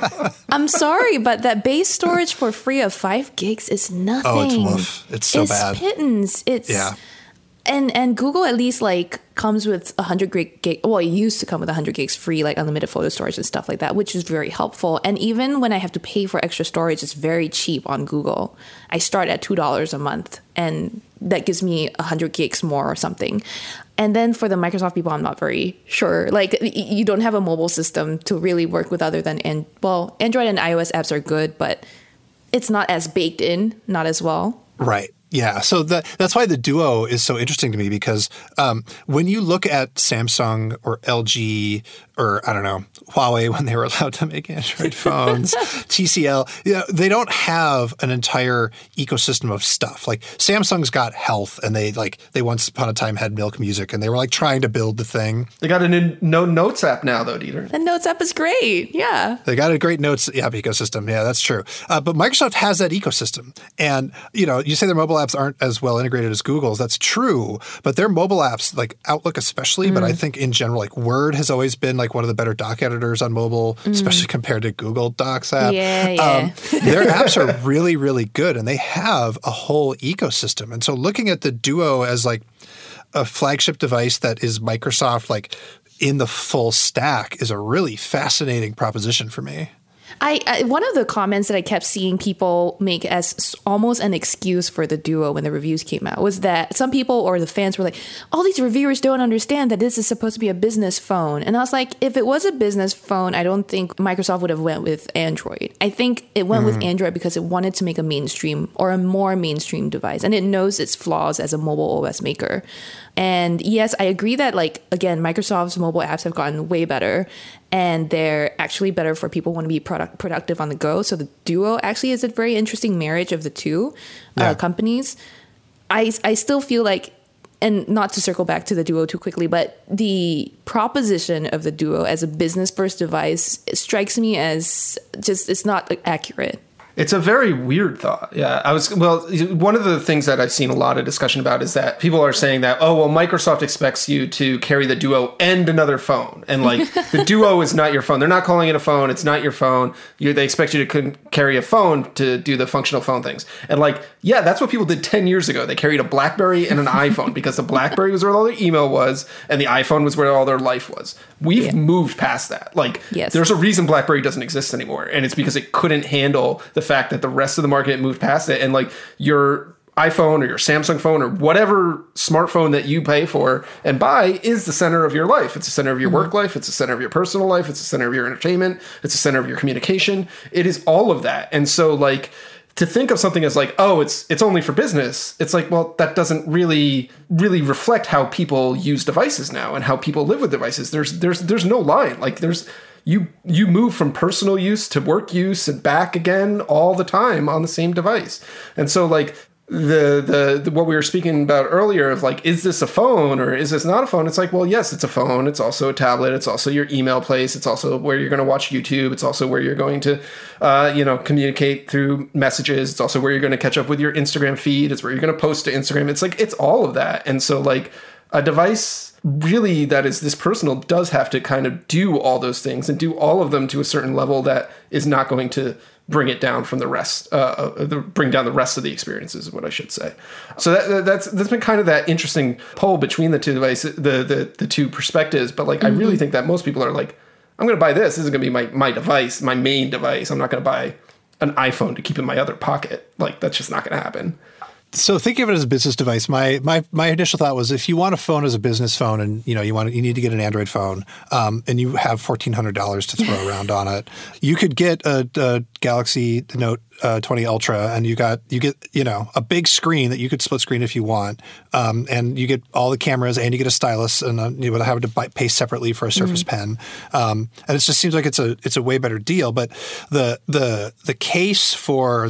I'm sorry, but that base storage for free of five gigs is nothing. Oh, it's woof. It's so it's bad. It's pittance. It's yeah. And and Google at least like comes with one hundred gig. Well, it used to come with one hundred gigs free, like unlimited photo storage and stuff like that, which is very helpful. And even when I have to pay for extra storage, it's very cheap on Google. I start at two dollars a month, and that gives me one hundred gigs more or something. And then for the Microsoft people, I'm not very sure. Like, you don't have a mobile system to really work with other than, and well, Android and iOS apps are good, but it's not as baked in, not as well. Right. Yeah, so that, that's why the Duo is so interesting to me because um, when you look at Samsung or L G or, I don't know, Huawei when they were allowed to make Android phones, T C L, you know, they don't have an entire ecosystem of stuff. Like Samsung's got health and they like they once upon a time had Milk Music and they were like trying to build the thing. They got a new no Notes app now though, Dieter. The Notes app is great, yeah. They got a great Notes app ecosystem. Yeah, that's true. Uh, but Microsoft has that ecosystem. And, you know, you say their mobile apps aren't as well integrated as Google's. That's true. But their mobile apps, like Outlook especially, mm. but I think in general, like Word has always been like one of the better doc editors on mobile, mm. especially compared to Google Docs app. Yeah, yeah. Um, their apps are really, really good and they have a whole ecosystem. And so looking at the Duo as like a flagship device that is Microsoft like in the full stack is a really fascinating proposition for me. I, I one of the comments that I kept seeing people make as almost an excuse for the Duo when the reviews came out was that some people or the fans were like, all these reviewers don't understand that this is supposed to be a business phone. And I was like, if it was a business phone, I don't think Microsoft would have went with Android. I think it went mm. with Android because it wanted to make a mainstream or a more mainstream device. And it knows its flaws as a mobile O S maker. And yes, I agree that, like, again, Microsoft's mobile apps have gotten way better and they're actually better for people who want to be product productive on the go. So the Duo actually is a very interesting marriage of the two yeah. uh, companies. I, I still feel like, and not to circle back to the Duo too quickly, but the proposition of the Duo as a business first device it strikes me as just, it's not accurate. It's a very weird thought. Yeah, I was, well, one of the things that I've seen a lot of discussion about is that people are saying that, oh, well, Microsoft expects you to carry the Duo and another phone. And like the Duo is not your phone. They're not calling it a phone. It's not your phone. You, they expect you to carry a phone to do the functional phone things. And like, yeah, that's what people did ten years ago. They carried a BlackBerry and an iPhone because the BlackBerry was where all their email was and the iPhone was where all their life was. We've yeah. moved past that. Like, yes. there's a reason BlackBerry doesn't exist anymore. And it's because it couldn't handle the fact that the rest of the market moved past it. And like your iPhone or your Samsung phone or whatever smartphone that you pay for and buy is the center of your life. It's the center of your mm-hmm. work life. It's the center of your personal life. It's the center of your entertainment. It's the center of your communication. It is all of that. And so like to think of something as like, oh, it's it's only for business. It's like, well, that doesn't really really reflect how people use devices now and how people live with devices. There's there's there's no line. Like there's You you move from personal use to work use and back again all the time on the same device. And so like the, the the what we were speaking about earlier of like, is this a phone or is this not a phone? It's like, well, yes, it's a phone. It's also a tablet. It's also your email place. It's also where you're going to watch YouTube. It's also where you're going to, uh, you know, communicate through messages. It's also where you're going to catch up with your Instagram feed. It's where you're going to post to Instagram. It's like, it's all of that. And so like a device really that is this personal does have to kind of do all those things and do all of them to a certain level that is not going to bring it down from the rest, uh, the, bring down the rest of the experiences is what I should say. So that, that's that's been kind of that interesting pull between the two devices, the the, the two perspectives. But like, mm-hmm. I really think that most people are like, I'm going to buy this. This is going to be my, my device, my main device. I'm not going to buy an iPhone to keep in my other pocket. Like, that's just not going to happen. So thinking of it as a business device, my my my initial thought was if you want a phone as a business phone and you know you want you need to get an Android phone um, and you have fourteen hundred dollars to throw around on it, you could get a, a Galaxy Note uh, twenty Ultra and you got you get you know a big screen that you could split screen if you want, um, and you get all the cameras and you get a stylus and uh, you would have to buy, pay separately for a Surface mm-hmm. Pen, um, and it just seems like it's a it's a way better deal. But the the the case for the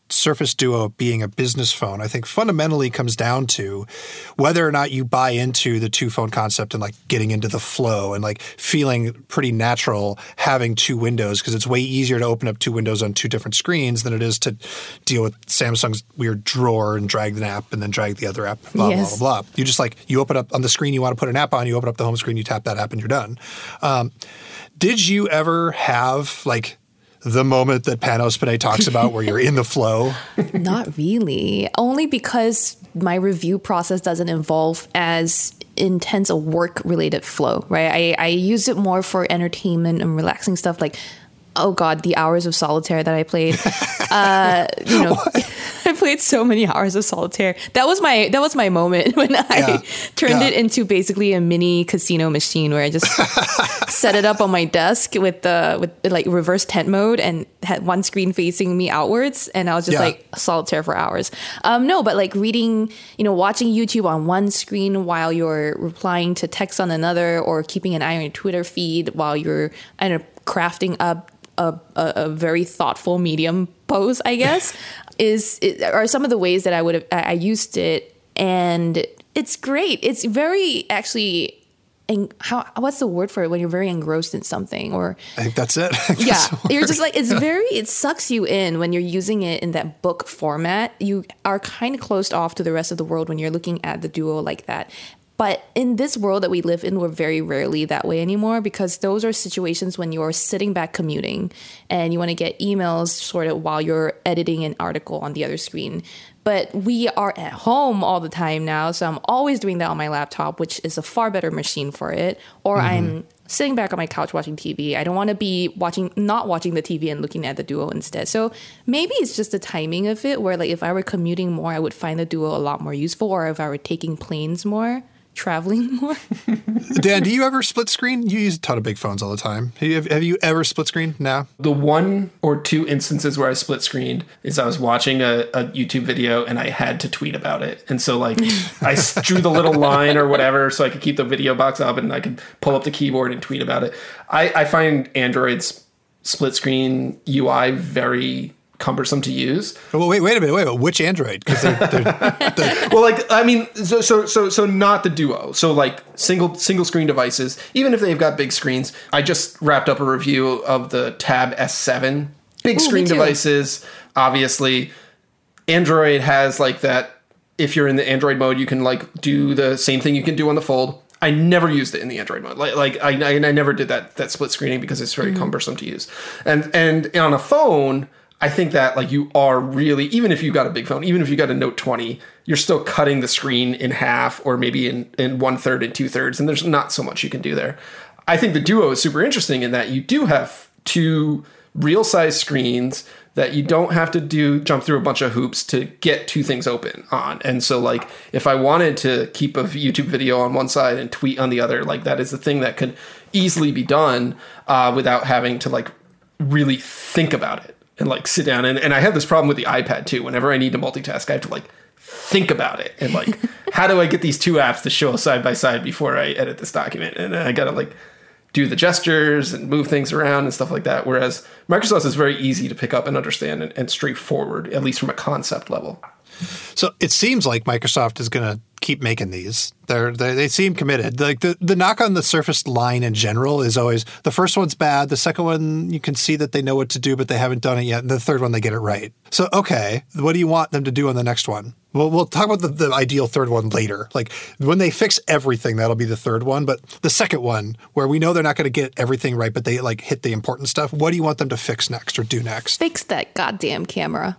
Surface Duo being a business phone, I think fundamentally comes down to whether or not you buy into the two phone concept and like getting into the flow and like feeling pretty natural having two windows, because it's way easier to open up two windows on two different screens than it is to deal with Samsung's weird drawer and drag an app and then drag the other app, blah, yes. blah, blah, blah. You just like, you open up on the screen you want to put an app on, you open up the home screen, you tap that app and you're done. Um, did you ever have like the moment that Panos Panay talks about where you're in the flow? Not really. Only because my review process doesn't involve as intense a work-related flow, right? I, I use it more for entertainment and relaxing stuff like, oh God, the hours of solitaire that I played. uh, you know, I played so many hours of solitaire. That was my that was my moment when I yeah. turned yeah. it into basically a mini casino machine where I just set it up on my desk with the with like reverse tent mode and had one screen facing me outwards, and I was just yeah. like solitaire for hours. Um, no, but like reading, you know, watching YouTube on one screen while you're replying to text on another, or keeping an eye on your Twitter feed while you're I don't know, crafting up A, a, a very thoughtful medium pose, I guess, is it, are some of the ways that I would have I used it, and it's great. It's very actually, and how what's the word for it when you're very engrossed in something, or I think that's it. Think yeah, that's you're just like it's very it sucks you in when you're using it in that book format. You are kind of closed off to the rest of the world when you're looking at the Duo like that. But in this world that we live in, we're very rarely that way anymore, because those are situations when you're sitting back commuting and you want to get emails sort of while you're editing an article on the other screen. But we are at home all the time now, so I'm always doing that on my laptop, which is a far better machine for it. Or mm-hmm. I'm sitting back on my couch watching T V. I don't want to be watching, not watching the T V and looking at the Duo instead. So maybe it's just the timing of it, where like if I were commuting more, I would find the Duo a lot more useful, or if I were taking planes more, traveling more. Dan, do you ever split screen? You use a ton of big phones all the time. Have you, have you ever split screen? No. The one or two instances where I split screened is I was watching a, a YouTube video and I had to tweet about it. And so like I drew the little line or whatever so I could keep the video box up and I could pull up the keyboard and tweet about it. I, I find Android's split screen U I very cumbersome to use. Well, wait, wait a minute, wait a minute. Which Android? Because they're, they're, they're well, like I mean, so so so so not the Duo. So like single single screen devices, even if they've got big screens. I just wrapped up a review of the Tab S seven, big Ooh, screen devices. Obviously, Android has like that. If you're in the Android mode, you can like do the same thing you can do on the Fold. I never used it in the Android mode. Like, like I, I, I never did that that split screening because it's very mm-hmm. cumbersome to use. And and on a phone, I think that like you are really, even if you've got a big phone, even if you got a Note twenty, you're still cutting the screen in half or maybe in, in one third and two thirds. And there's not so much you can do there. I think the Duo is super interesting in that you do have two real size screens that you don't have to do jump through a bunch of hoops to get two things open on. And so like if I wanted to keep a YouTube video on one side and tweet on the other, like that is the thing that could easily be done uh, without having to like really think about it. And like sit down and, and I have this problem with the iPad too. Whenever I need to multitask, I have to like think about it and like, how do I get these two apps to show side by side before I edit this document? And I got to like do the gestures and move things around and stuff like that. Whereas Microsoft is very easy to pick up and understand and, and straightforward, at least from a concept level. So it seems like Microsoft is going to keep making these. They're, they they seem committed. Like the, the knock on the Surface line in general is always the first one's bad. The second one, you can see that they know what to do, but they haven't done it yet. And the third one, they get it right. So, okay, what do you want them to do on the next one? Well, we'll talk about the, the ideal third one later. Like when they fix everything, that'll be the third one. But the second one, where we know they're not going to get everything right, but they like hit the important stuff. What do you want them to fix next or do next? Fix that goddamn camera.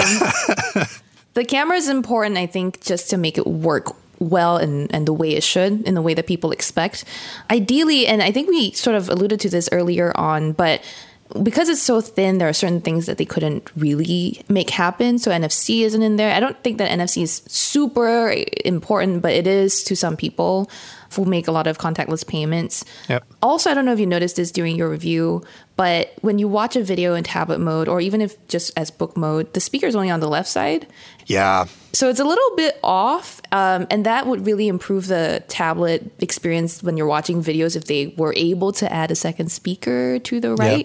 Um, the camera is important, I think, just to make it work well and, and the way it should, in the way that people expect. Ideally, and I think we sort of alluded to this earlier on, but because it's so thin, there are certain things that they couldn't really make happen. So N F C isn't in there. I don't think that N F C is super important, but it is to some people who make a lot of contactless payments. Yep. Also, I don't know if you noticed this during your review, but when you watch a video in tablet mode, or even if just as book mode, the speaker is only on the left side. Yeah. So it's a little bit off, um, and that would really improve the tablet experience when you're watching videos if they were able to add a second speaker to the right. Yep.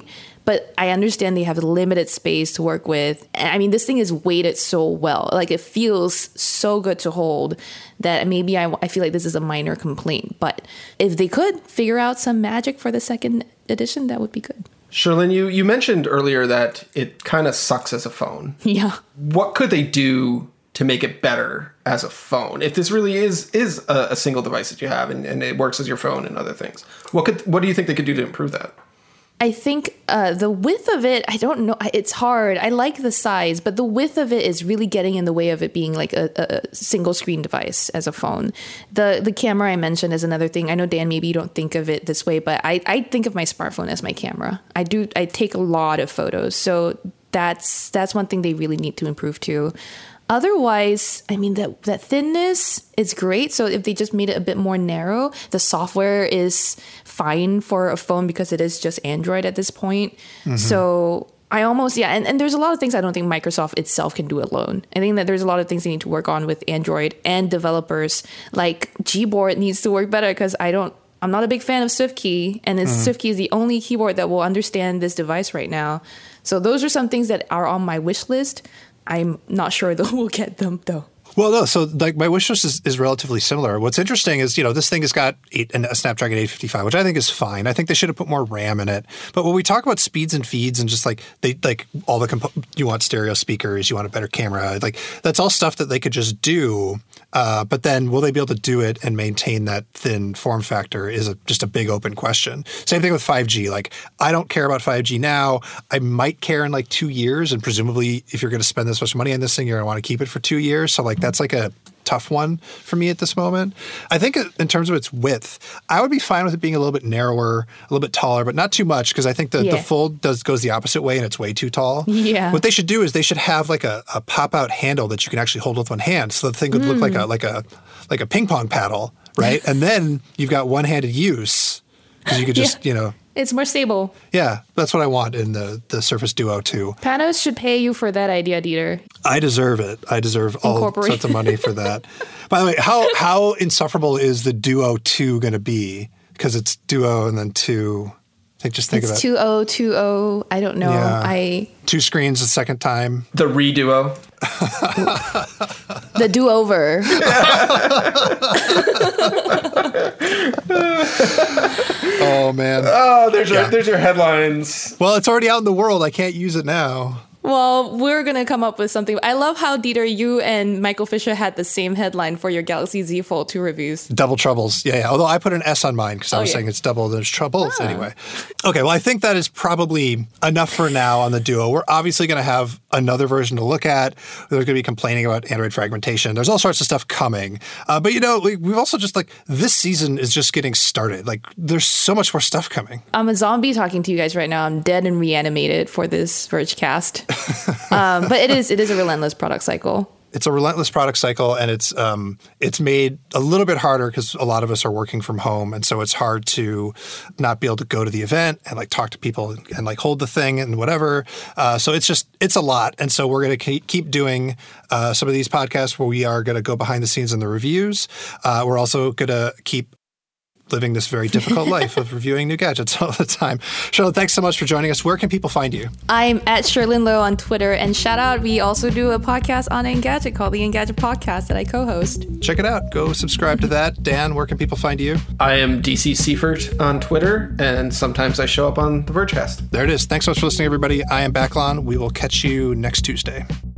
but I understand they have limited space to work with. And I mean, this thing is weighted so well. Like, it feels so good to hold that maybe I, I feel like this is a minor complaint. But if they could figure out some magic for the second edition, that would be good. Sherlyn, you, you mentioned earlier that it kind of sucks as a phone. Yeah. What could they do to make it better as a phone? If this really is is a, a single device that you have and, and it works as your phone and other things, what could what do you think they could do to improve that? I think uh, the width of it, I don't know. It's hard. I like the size, but the width of it is really getting in the way of it being like a, a single screen device as a phone. The the camera I mentioned is another thing. I know, Dan, maybe you don't think of it this way, but I, I think of my smartphone as my camera. I do. I take a lot of photos. So that's that's one thing they really need to improve too. Otherwise, I mean, that that thinness is great. So if they just made it a bit more narrow, the software is fine for a phone because it is just Android at this point. Mm-hmm. So I almost, yeah. And, and there's a lot of things I don't think Microsoft itself can do alone. I think that there's a lot of things they need to work on with Android and developers. Like Gboard needs to work better because I don't, I'm not a big fan of SwiftKey. And mm-hmm. SwiftKey is the only keyboard that will understand this device right now. So those are some things that are on my wish list. I'm not sure that we'll get them, though. Well, no. So, like, my wish list is, is relatively similar. What's interesting is, you know, this thing has got eight, a Snapdragon eight fifty-five, which I think is fine. I think they should have put more RAM in it. But when we talk about speeds and feeds and just like they like all the compo- you want stereo speakers, you want a better camera, like that's all stuff that they could just do. Uh, but then will they be able to do it and maintain that thin form factor is a, just a big open question. Same thing with five G. Like, I don't care about five G now. I might care in like two years. And presumably, if you're going to spend this much money on this thing, you're going to want to keep it for two years. So, like, that's like a tough one for me at this moment. I think in terms of its width, I would be fine with it being a little bit narrower, a little bit taller, but not too much because I think the, yeah. the fold does goes the opposite way and it's way too tall. Yeah. What they should do is they should have like a, a pop-out handle that you can actually hold with one hand, so the thing would mm. look like a like a like a ping pong paddle, right? And then you've got one-handed use because you could just, yeah. you know. It's more stable. Yeah, that's what I want in the, the Surface Duo two. Panos should pay you for that idea, Dieter. I deserve it. I deserve all sorts of money for that. By the way, how how insufferable is the Duo two going to be? Because it's Duo and then two. Like, just think it's about two oh two oh. I don't know. Yeah. I Two screens the second time. The reduo. The do-over. Oh, man. Oh, there's yeah. your there's your headlines. Well, it's already out in the world. I can't use it now. Well, we're going to come up with something. I love how, Dieter, you and Michael Fisher had the same headline for your Galaxy Z Fold two reviews. Double troubles. Yeah, yeah. Although I put an S on mine because I oh, was yeah. saying it's double, there's troubles. Ah. Anyway. Okay, well, I think that is probably enough for now on the Duo. We're obviously going to have another version to look at. There's going to be complaining about Android fragmentation. There's all sorts of stuff coming. Uh, but, you know, we, we've also just, like, this season is just getting started. Like, there's so much more stuff coming. I'm a zombie talking to you guys right now. I'm dead and reanimated for this Vergecast. um, but it is it is a relentless product cycle. It's a relentless product cycle, and it's um, it's made a little bit harder because a lot of us are working from home, and so it's hard to not be able to go to the event and like talk to people and, and like hold the thing and whatever. Uh, so it's just it's a lot, and so we're going to keep doing uh, some of these podcasts where we are going to go behind the scenes in the reviews. Uh, we're also going to keep living this very difficult life of reviewing new gadgets all the time. Charlotte, thanks so much for joining us. Where can people find you? I'm at Sherlyn Low on Twitter. And shout out, we also do a podcast on Engadget called the Engadget Podcast that I co-host. Check it out. Go subscribe to that. Dan, where can people find you? I am D C Seifert on Twitter, and sometimes I show up on the Vergecast. There it is. Thanks so much for listening, everybody. I am Backlon. We will catch you next Tuesday.